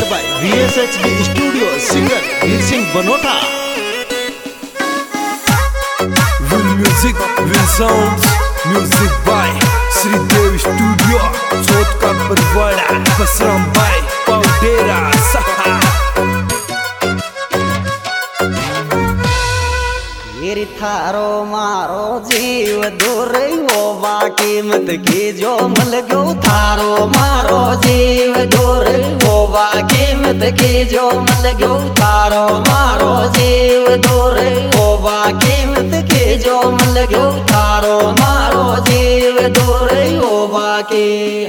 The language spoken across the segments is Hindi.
by VSHD Studio singer Veer Singh Banota. Will music, will sounds, music by Sri Dev Studio. Chotka Parwada, Basram by Paudera Saha. गिर थारो मारो जीव दूर वो कीमत की जो मल गयो थारो मारो जीव दूर वो कीमत की जो मल गयो थारो मारो जीव दूर वो कीमत की जो मल गयो थारो मारो जीव दूर वो की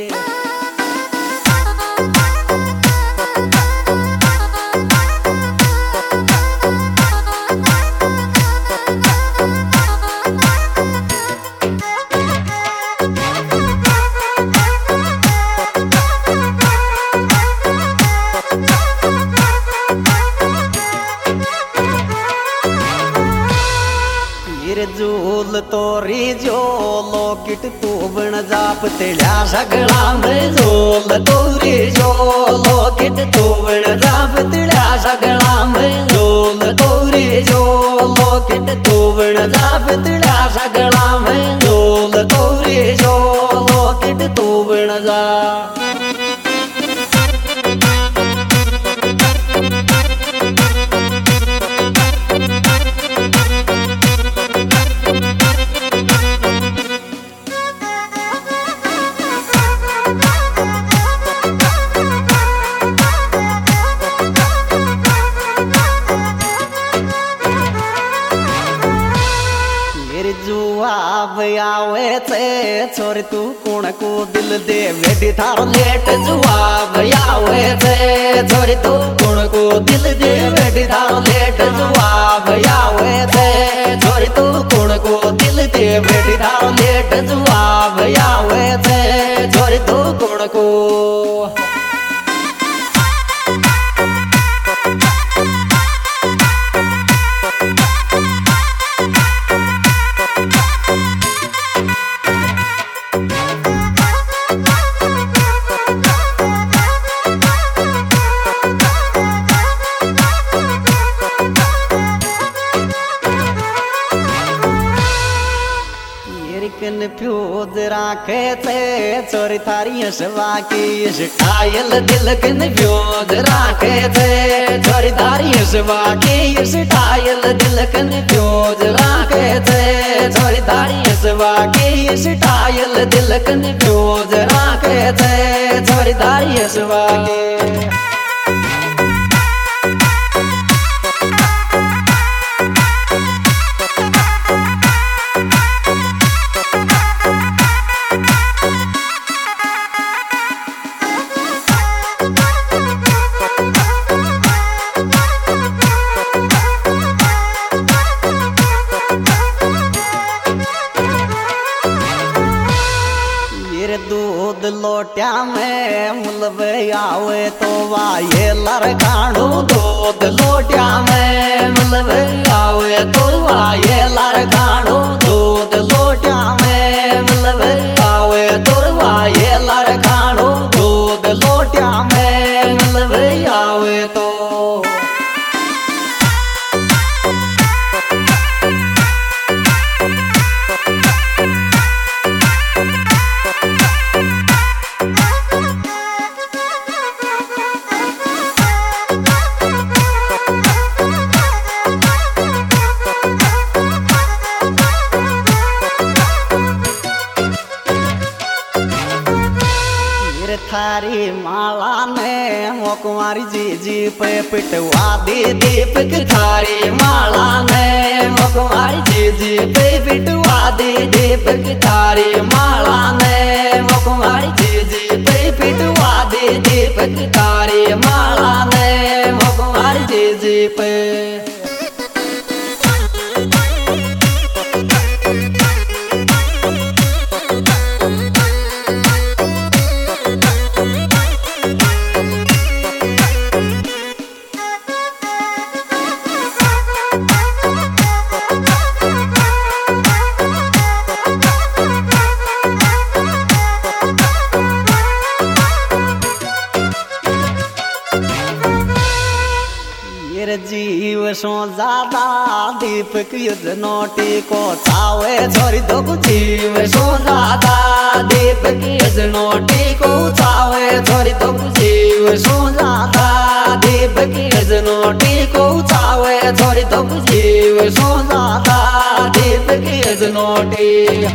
झूल तोरी जो लोकिट तू बन जाप तेड़ा सगड़ा में झूल तोरी जो लोकिट तू बन जाप तेड़ा सगड़ा में झूल तोरी जो लोकिट तू बन जाप तेड़ा सगड़ा में झूल तोरी जो लोकिट तू बन जा आवे थे छोरी तू कुण को दिल दे बेटी थारो लेट जवाब आवे थे छोरी तू कुण को दिल दे बेटी थारो लेट जवाब आवे थे छोरी तू कुण को दिल दे बेटी थारो लेट जवाब आवे थे छोरी तू कुण को फ्यूज राखे थे चोरी थारी हसवा की स्टाइल दिल कन फ्यूज राखे थे चोरी थारी हसवा की स्टाइल दिल कन फ्यूज राखे थे चोरी थारी हसवा की स्टाइल दिल कन फ्यूज राखे थे चोरी थारी हसवा की दूध लोट्या में मुलवे आवे तो वाये लड़काणू दूध लोट्या में मुलवे आवे तो वाये लड़काणू दूध लोट्या में मुलवे आवे तो वाये लड़काणू दूध लोट्या में मुलवे आवे तो थारी माला ने मोकुमारी जी पे पिटवा दी दीपक थारी माला ने मोकुमारी जी पे पिटवा दी दीपक थारी माला ने मोकुमारी जी पे पिटवा दी दीपक थारी माला ने मोकुमारी जी पे जीव सो ज्यादा दीपक यजनोटी को चावे छोरी दो जीव सो ज्यादा दीपक यजनोटी को चावे छोरी दो जीव सो ज्यादा दीपक यजनोटी को चावे छोरी दो जीव सो ज्यादा दीपक यजनोटी।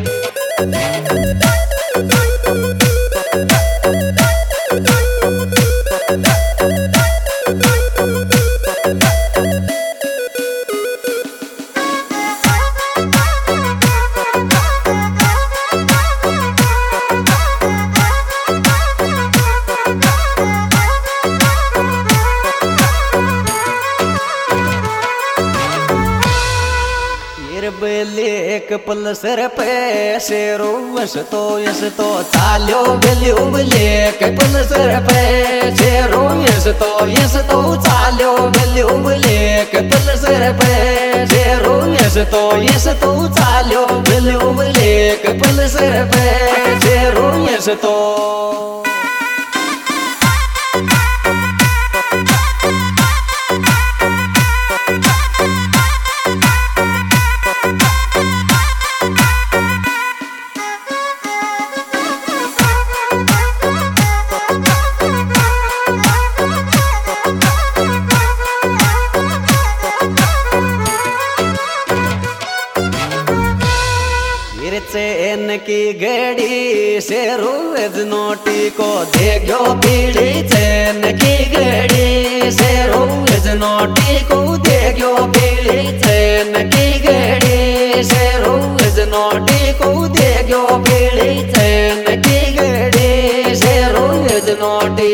एक पल्सर पे शेरो यस तो चाल्यो बेल्यो लेक पल्सर पे शेरो यस तो चाल्यो बेल्यो लेक पल्सर पे शेरो यस तो चाल्यो बेल्यो लेक पल्सर पे शेरो यस तो। चैन की घड़ी से रोज नोटी को देखो पीढ़ी चैन की घड़ी से रोज नोटी को देखो पीढ़ी चैन की घड़ी से रोज नोटी को देखो पीढ़ी चैन की घड़ी से रोज नोटी।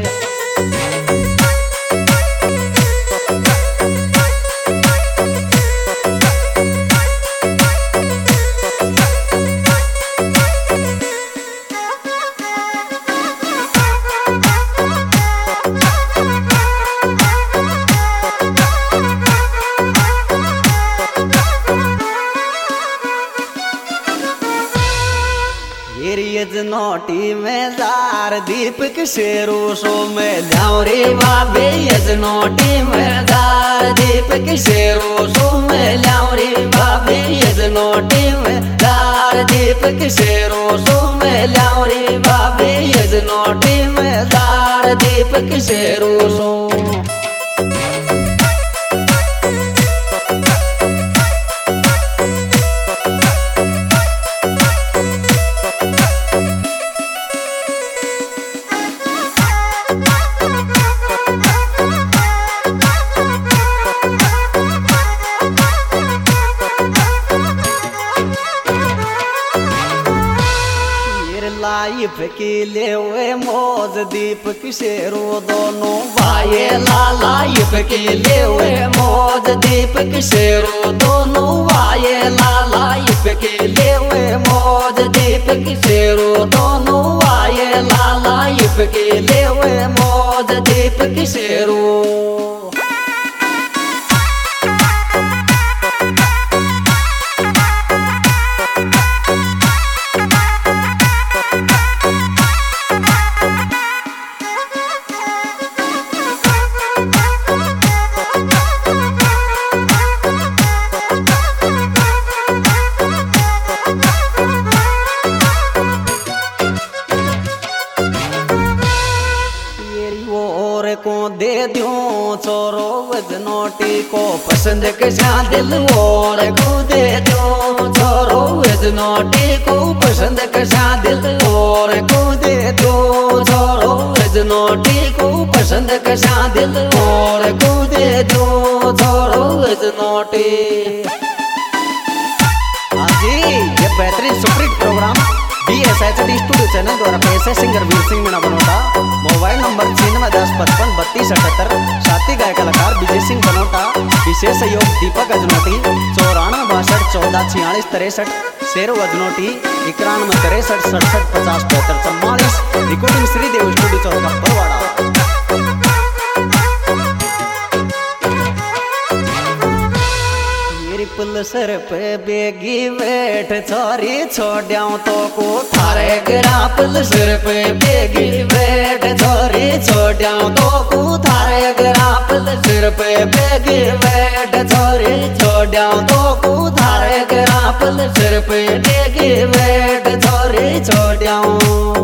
यजनोटी में जार दीपक शेरू सो में ल्याओ रे बाबे यजनोटी में जार दीपक शेरू सो में ल्याओ रे बाबे यजनोटी में जार दीपक शेरू सो में ल्याओ रे बाबे यजनोटी में जार दीपक शेरू सो। लाइफ की ले हुए मौज दीपक शेरू दोनों भाई लाइफ की ले हुए मौज दीपक शेरू दोनों भाई लाइफ की ले हुए मौज दीपक शेरू दोनों भाई लाइफ की ले हुए मौज दीपक शेरू। को दे दूं छोरो वजनोटी को पसंद कसा दिल और को दे दूं छोरो वजनोटी को पसंद कसा दिल और को दे दूं छोरो वजनोटी को पसंद कसा दिल और को दे दूं छोरो वजनोटी। हाँ जी, ये बेहतरीन superhit programme BSHD studio channel द्वारा पैसे singer Veer Singh Meena Banota. Mobile number 9610553278। साथी गायक कलाकार विजय सिंह बनोटा। विशेष सहयोग Deepak Ajnoti. 9462144663। Sheru Ajnoti 916367507444। Recording Shridev studio Chauka Barwara. Pulsar पे बेगी बैठ छोरी छोड़्याऊं तो को थारे गिरा पल्सर पे बेगी बैठ छोरी छोड़्याऊं तो को थारे गिरा पल्सर पे बेगे बैठ छोरे छोड़ा तो कुधारे के आपल सिर पे बेगे बैठ छोरे छोड़ा।